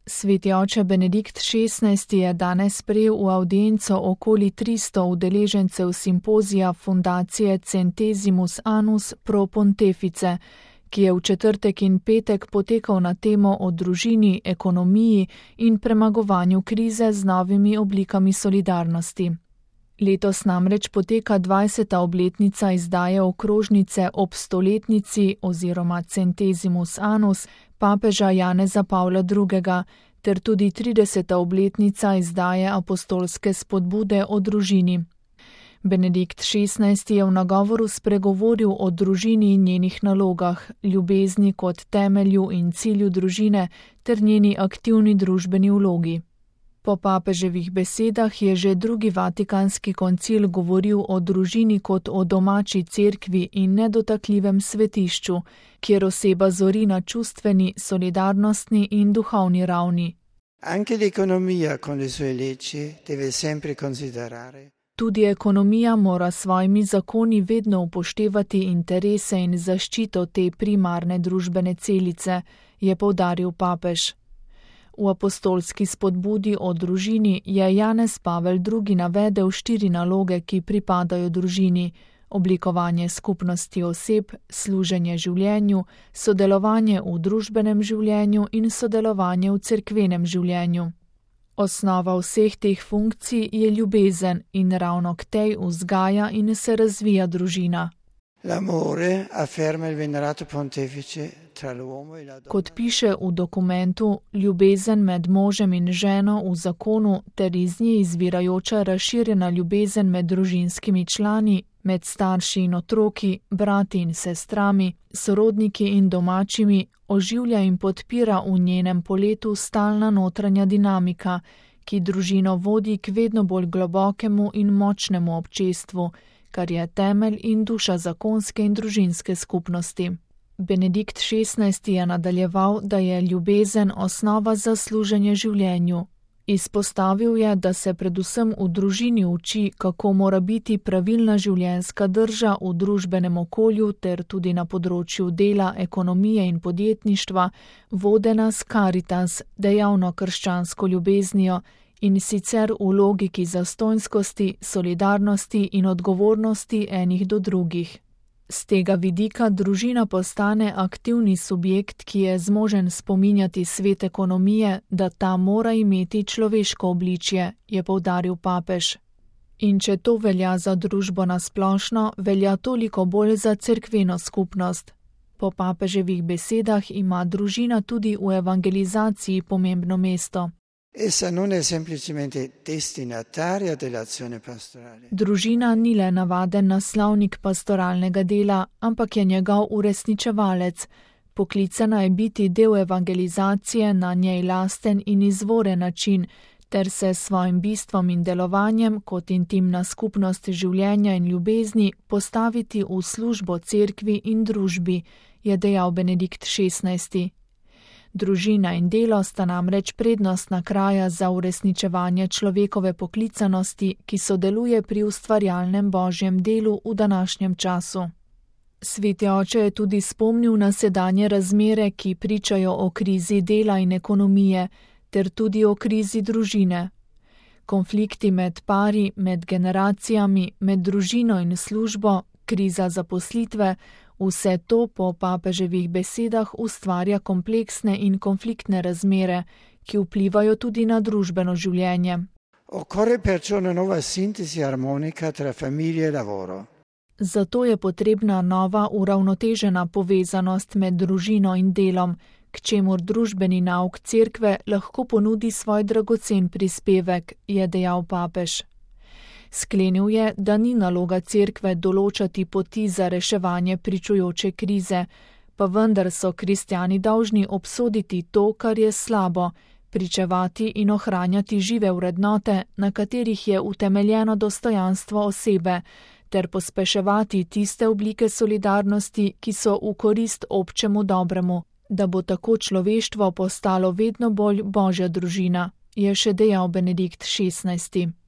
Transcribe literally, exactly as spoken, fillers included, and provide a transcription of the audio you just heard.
Sveti oče Benedikt šestnajsti je danes sprejel v avdienco okoli tristo udeležencev simpozija fundacije Centesimus Annus pro Pontefice, ki je v četrtek in petek potekal na temo o družini, ekonomiji in premagovanju krize z novimi oblikami solidarnosti. Letos namreč poteka dvajseta obletnica izdaje okrožnice ob stoletnici oziroma Centesimus Annus papeža Janeza Pavla drugega ter tudi trideseta obletnica izdaje apostolske spodbude o družini. Benedikt šestnajsti je v nagovoru spregovoril o družini in njenih nalogah, ljubezni kot temelju in cilju družine ter njeni aktivni družbeni vlogi. Po papeževih besedah je že drugi vatikanski koncil govoril o družini kot o domači cerkvi in nedotakljivem svetišču, kjer oseba zori na čustveni, solidarnostni in duhovni ravni. Anche l'economia con le sue leggi deve sempre considerare. Tudi ekonomija mora s svojimi zakoni vedno upoštevati interese in zaščito te primarne družbene celice, je poudaril papež. V apostolski spodbudi o družini je Janez Pavel drugi navedel štiri naloge, ki pripadajo družini: oblikovanje skupnosti oseb, služenje življenju, sodelovanje v družbenem življenju in sodelovanje v cerkvenem življenju. Osnova vseh teh funkcij je ljubezen in ravno k tej vzgaja in se razvija družina. L'amore, afferma il venerato pontefice, tra l'uomo e la donna. Kot piše v dokumentu, ljubezen med možem in ženo v zakonu ter iz nje izvirajoča razširjena ljubezen med družinskimi člani, med starši in otroki, brati in sestrami, sorodniki in domačimi, oživlja in podpira v njenem poletu stalna notranja dinamika, ki družino vodi k vedno bolj globokemu in močnemu občestvu, kar je temelj in duša zakonske in družinske skupnosti. Benedikt šestnajsti je nadaljeval, da je ljubezen osnova za služenje življenju. Izpostavil je, da se predvsem v družini uči, kako mora biti pravilna življenjska drža v družbenem okolju ter tudi na področju dela, ekonomije in podjetništva, vodena s caritas, dejavno krščansko ljubeznijo, in sicer v logiki zastonjskosti, solidarnosti in odgovornosti enih do drugih. Z tega vidika družina postane aktivni subjekt, ki je zmožen spominjati svet ekonomije, da ta mora imeti človeško obličje, je poudaril papež. In če to velja za družbo nasplošno, velja toliko bolj za cerkveno skupnost. Po papeževih besedah ima družina tudi v evangelizaciji pomembno mesto. Essa non è semplicemente destinataria dell'azione pastorale. Družina ni le navaden naslovnik pastoralnega dela, ampak je njegov uresničevalec. Poklicana je biti del evangelizacije na njej lasten in izvoren način, ter se s svojim bistvom in delovanjem kot intimna skupnost življenja in ljubezni postaviti v službo cerkvi in družbi, je dejal Benedikt šestnajsti. Družina in delo sta namreč prednostna kraja za uresničevanje človekove poklicanosti, ki sodeluje pri ustvarjalnem božjem delu v današnjem času. Sveti oče je tudi spomnil na sedanje razmere, ki pričajo o krizi dela in ekonomije, ter tudi o krizi družine. Konflikti med pari, med generacijami, med družino in službo, kriza zaposlitve, vse to po papeževih besedah ustvarja kompleksne in konfliktne razmere, ki vplivajo tudi na družbeno življenje. Occorre perciò una nuova sintesi armonica tra famiglia e lavoro. Zato je potrebna nova uravnotežena povezanost med družino in delom, k čemur družbeni nauk cerkve lahko ponudi svoj dragocen prispevek, je dejal papež. Sklenil je, da ni naloga cerkve določati poti za reševanje pričujoče krize, pa vendar so kristjani dolžni obsoditi to, kar je slabo, pričevati in ohranjati žive vrednote, na katerih je utemeljeno dostojanstvo osebe, ter pospeševati tiste oblike solidarnosti, ki so v korist občemu dobremu, da bo tako človeštvo postalo vedno bolj božja družina, je še dejal Benedikt šestnajsti.